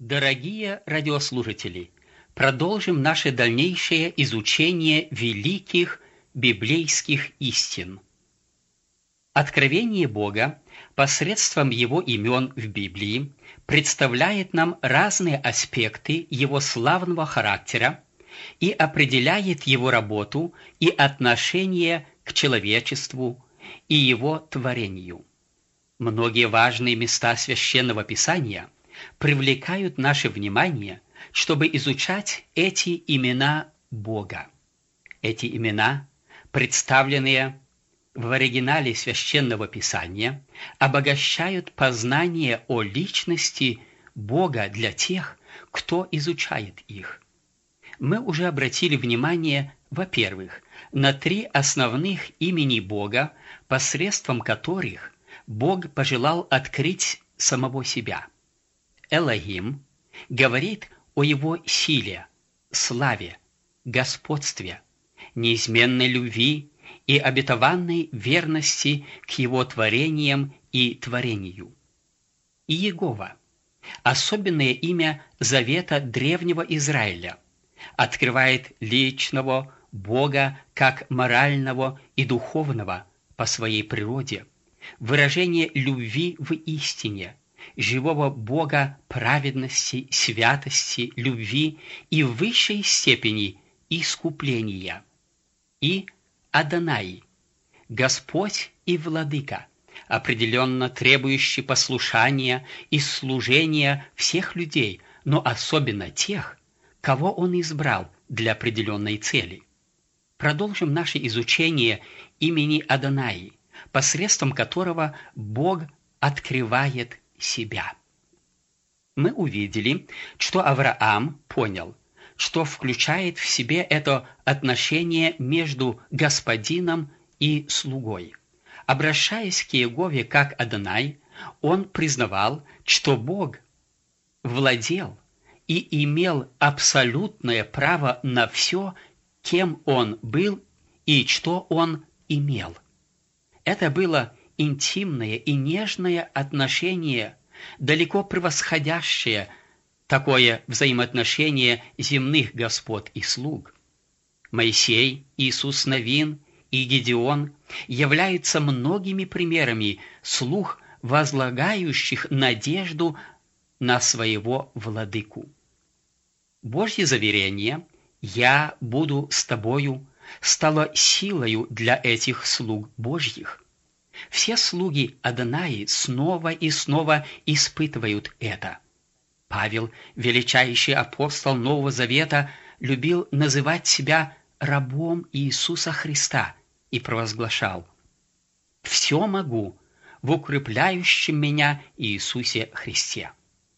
Дорогие радиослушатели, продолжим наше дальнейшее изучение великих библейских истин. Откровение Бога посредством Его имен в Библии представляет нам разные аспекты Его славного характера и определяет Его работу и отношение к человечеству и Его творению. Многие важные места Священного Писания привлекают наше внимание, чтобы изучать эти имена Бога. Эти имена, представленные в оригинале Священного Писания, обогащают познание о личности Бога для тех, кто изучает их. Мы уже обратили внимание, во-первых, на 3 основных имени Бога, посредством которых Бог пожелал открыть самого себя. Элохим говорит о Его силе, славе, господстве, неизменной любви и обетованной верности к Его творениям и творению. Иегова, особенное имя завета древнего Израиля, открывает личного Бога как морального и духовного по своей природе, выражение любви в истине, живого Бога праведности, святости, любви и высшей степени искупления. И Адонай, Господь и Владыка, определенно требующий послушания и служения всех людей, но особенно тех, кого Он избрал для определенной цели. Продолжим наше изучение имени Адонай, посредством которого Бог открывает себя. Мы увидели, что Авраам понял, что включает в себе это отношение между господином и слугой. Обращаясь к Иегове как Адонай, он признавал, что Бог владел и имел абсолютное право на все, кем Он был и что Он имел. Это было интимное и нежное отношение, далеко превосходящее такое взаимоотношение земных господ и слуг. Моисей, Иисус Навин и Гедеон являются многими примерами слуг, возлагающих надежду на своего владыку. Божье заверение «Я буду с тобою» стало силою для этих слуг Божьих. Все слуги Адонаи снова и снова испытывают это. Павел, величайший апостол Нового Завета, любил называть себя рабом Иисуса Христа и провозглашал: «Все могу в укрепляющем меня Иисусе Христе».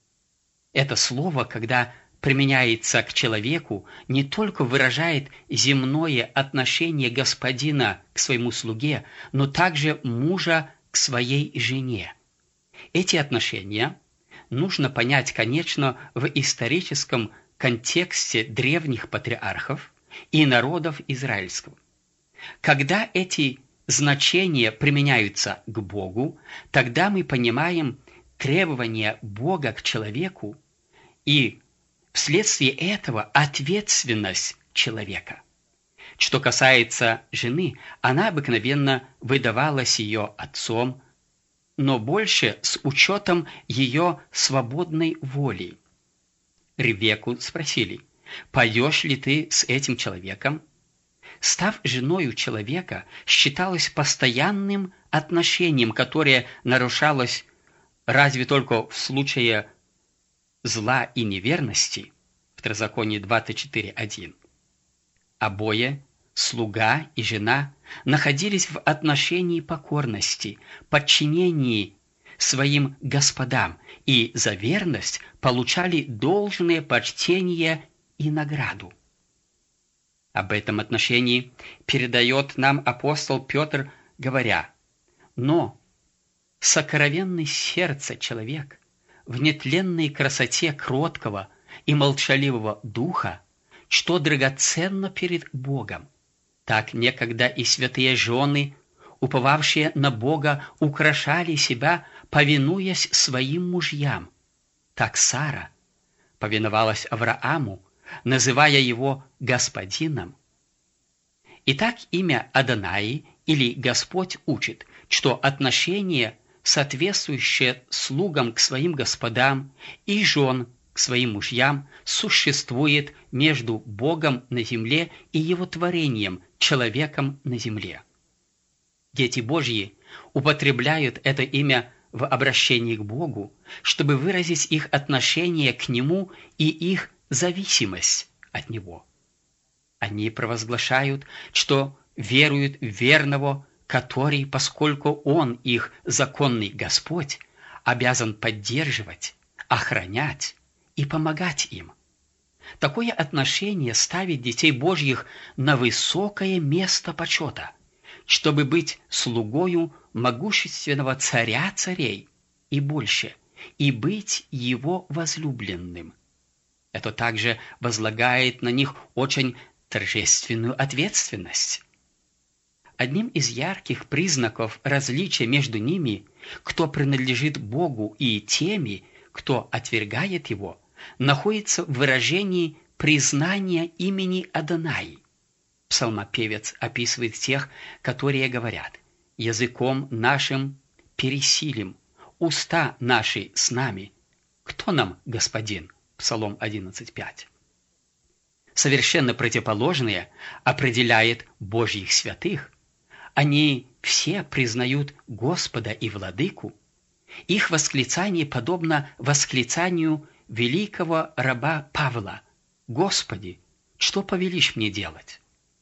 Это слово, когда применяется к человеку, не только выражает земное отношение господина к своему слуге, но также мужа к своей жене. Эти отношения нужно понять, конечно, в историческом контексте древних патриархов и народов израильского. Когда эти значения применяются к Богу, тогда мы понимаем требования Бога к человеку и вследствие этого ответственность человека. Что касается жены, она обыкновенно выдавалась ее отцом, но больше с учетом ее свободной воли. Ревекку спросили: «Пойдешь ли ты с этим человеком?» Став женою человека, считалось постоянным отношением, которое нарушалось разве только в случае зла и неверности, Второзаконие 24:1. Обои, слуга и жена, находились в отношении покорности, подчинении своим господам и за верность получали должное почтение и награду. Об этом отношении передает нам апостол Петр, говоря: «Но сокровенный сердце человек в нетленной красоте кроткого и молчаливого духа, что драгоценно перед Богом. Так некогда и святые жены, уповавшие на Бога, украшали себя, повинуясь своим мужьям. Так Сара, повиновалась Аврааму, называя его господином. Итак, имя Адонай или Господь учит, что отношение, соответствующее слугам к своим господам и жен к своим мужьям, существует между Богом на земле и Его творением, человеком на земле. Дети Божьи употребляют это имя в обращении к Богу, чтобы выразить их отношение к Нему и их зависимость от Него. Они провозглашают, что веруют в верного, который, поскольку Он их законный Господь, обязан поддерживать, охранять и помогать им. Такое отношение ставит детей Божьих на высокое место почета, чтобы быть слугою могущественного царя царей и больше, и быть его возлюбленным. Это также возлагает на них очень торжественную ответственность. Одним из ярких признаков различия между ними, кто принадлежит Богу, и теми, кто отвергает Его, находится в выражении признания имени Адонай. Псалмопевец описывает тех, которые говорят: «Языком нашим пересилим, уста наши с нами. Кто нам господин?» Псалом 11:5. Совершенно противоположное определяет Божьих святых. Они все признают Господа и Владыку. Их восклицание подобно восклицанию великого раба Павла: «Господи, что повелишь мне делать?»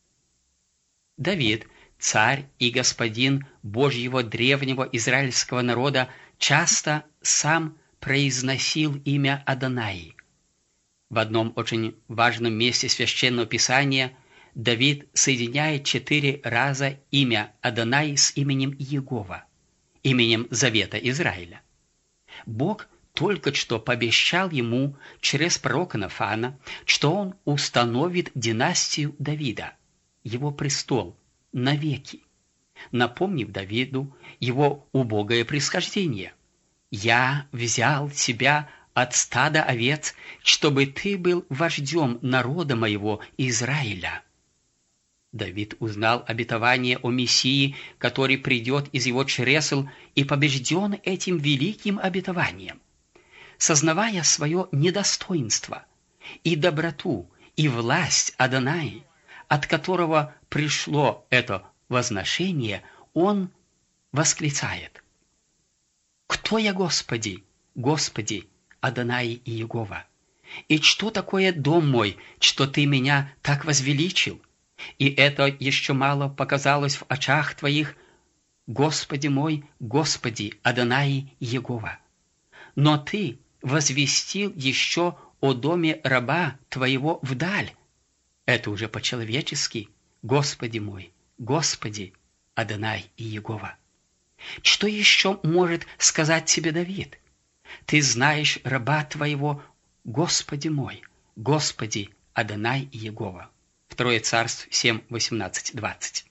Давид, царь и господин Божьего древнего израильского народа, часто сам произносил имя Адонай. В одном очень важном месте Священного Писания Давид соединяет 4 раза имя Адонай с именем Иегова, именем Завета Израиля. Бог только что пообещал ему через пророка Нафана, что он установит династию Давида, его престол, навеки, напомнив Давиду его убогое происхождение. «Я взял тебя от стада овец, чтобы ты был вождем народа моего Израиля». Давид узнал обетование о Мессии, который придет из его чресл, и побежден этим великим обетованием. Сознавая свое недостоинство и доброту, и власть Адонай, от которого пришло это возношение, он восклицает: «Кто я, Господи, Господи, Адонай и Иегова? И что такое дом мой, что Ты меня так возвеличил? И это еще мало показалось в очах Твоих, Господи мой, Господи, Адонай и Иегова. Но Ты возвестил еще о доме раба Твоего вдаль. Это уже по-человечески: Господи мой, Господи, Адонай и Иегова». Что еще может сказать тебе Давид? «Ты знаешь раба Твоего, Господи мой, Господи, Адонай и Иегова». 2 Царств 7, 18, 20.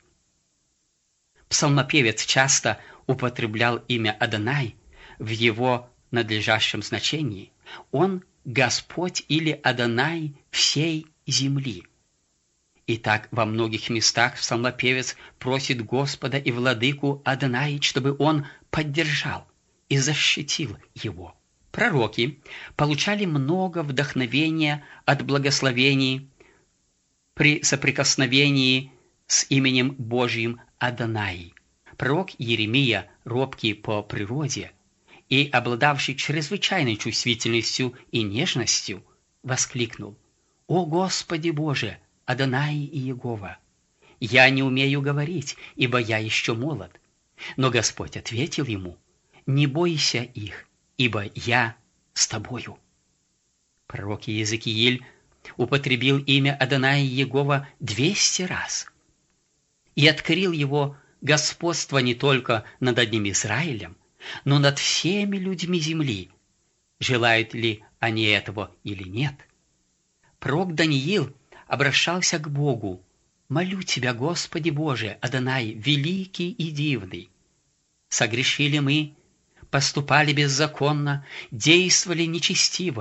Псалмопевец часто употреблял имя Адонай в его надлежащем значении. Он Господь или Адонай всей земли. Итак, во многих местах псалмопевец просит Господа и Владыку Адонай, чтобы он поддержал и защитил его. Пророки получали много вдохновения от благословений при соприкосновении с именем Божьим Адонай. Пророк Иеремия, робкий по природе и обладавший чрезвычайной чувствительностью и нежностью, воскликнул: «О Господи Боже, Адонай и Иегова! Я не умею говорить, ибо я еще молод». Но Господь ответил ему: «Не бойся их, ибо я с тобою». Пророк Иезекииль употребил имя Адонай и Иегова 200 раз и открыл его господство не только над одним Израилем, но над всеми людьми земли, желают ли они этого или нет. Пророк Даниил обращался к Богу: «Молю Тебя, Господи Боже, Адонай, великий и дивный. Согрешили мы, поступали беззаконно, действовали нечестиво.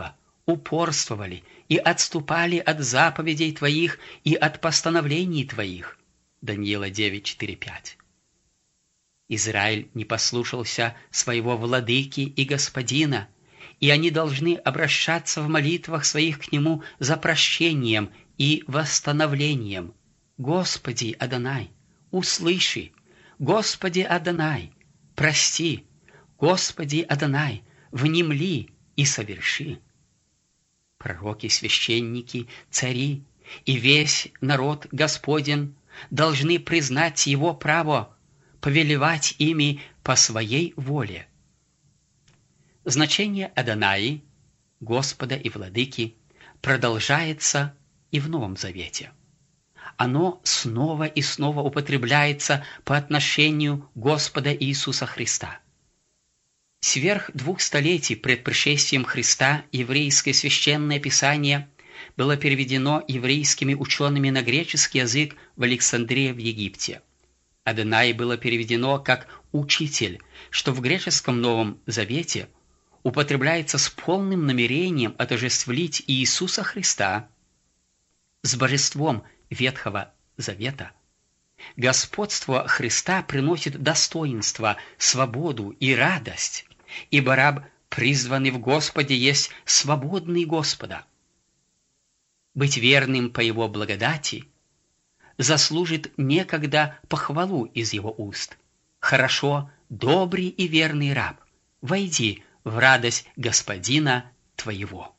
упорствовали и отступали от заповедей Твоих и от постановлений Твоих». Даниила 9:4-5. Израиль не послушался своего владыки и господина, и они должны обращаться в молитвах своих к нему за прощением и восстановлением. «Господи Адонай, услыши! Господи Адонай, прости! Господи Адонай, внемли и соверши!» Пророки, священники, цари и весь народ Господен должны признать его право повелевать ими по своей воле. Значение Адонаи, Господа и Владыки, продолжается и в Новом Завете. Оно снова и снова употребляется по отношению Господа Иисуса Христа. Сверх 2 столетий пред пришествием Христа еврейское священное писание было переведено еврейскими учеными на греческий язык в Александрии в Египте. Адонай было переведено как «учитель», что в греческом Новом Завете употребляется с полным намерением отождествить Иисуса Христа с божеством Ветхого Завета. Господство Христа приносит достоинство, свободу и радость, ибо раб, призванный в Господе, есть свободный Господа. Быть верным по Его благодати заслужит некогда похвалу из Его уст. «Хорошо, добрый и верный раб, войди в радость Господина твоего».